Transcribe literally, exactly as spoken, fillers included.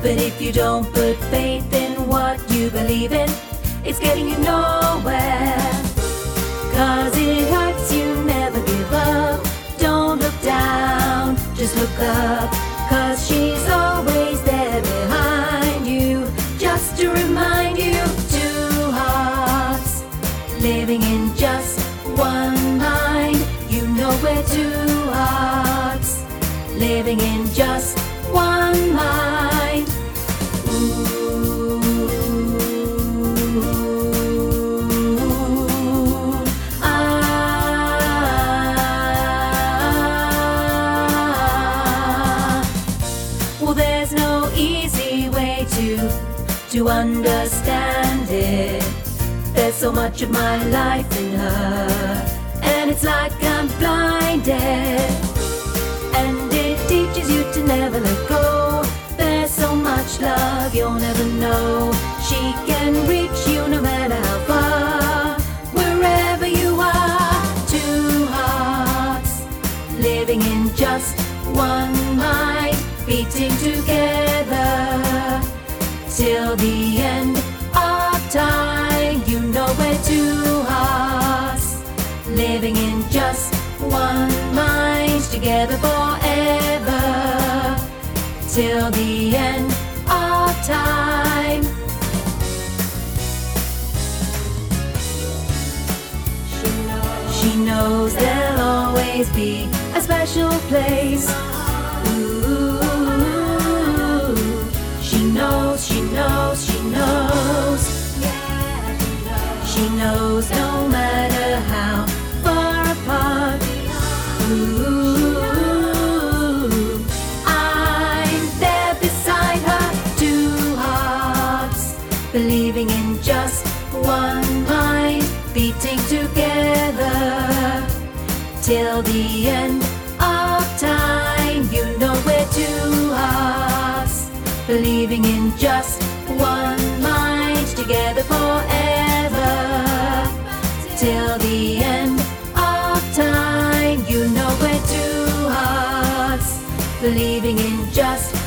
But if you don't put faith in what you believe in, it's getting you nowhere. Cause it hurts you, never give up. Don't look down, just look up. Cause she's always there behind you, just to remind you. Two hearts living in just one mind. You know we're two hearts living in just one mind. Ooh, ah. Well, there's no easy way to to understand it. There's so much of my life in her, and it's like I'm blinded. And it teaches you to never let go. There's so much love you'll never know. She can reach you no matter how far, wherever you are. Two hearts living in just one mind, beating together till the end of time. You know we're two hearts living in just one mind, together forever till the end of time. She knows there'll always be a special place. Ooh, she knows, she knows, she knows. She knows no matter how far apart. Ooh, I'm there beside her. Two hearts believing in just one mind, beating together till the end of time. You know we're two hearts believing in just one mind, together forever till the end of time. You know we're two hearts believing in just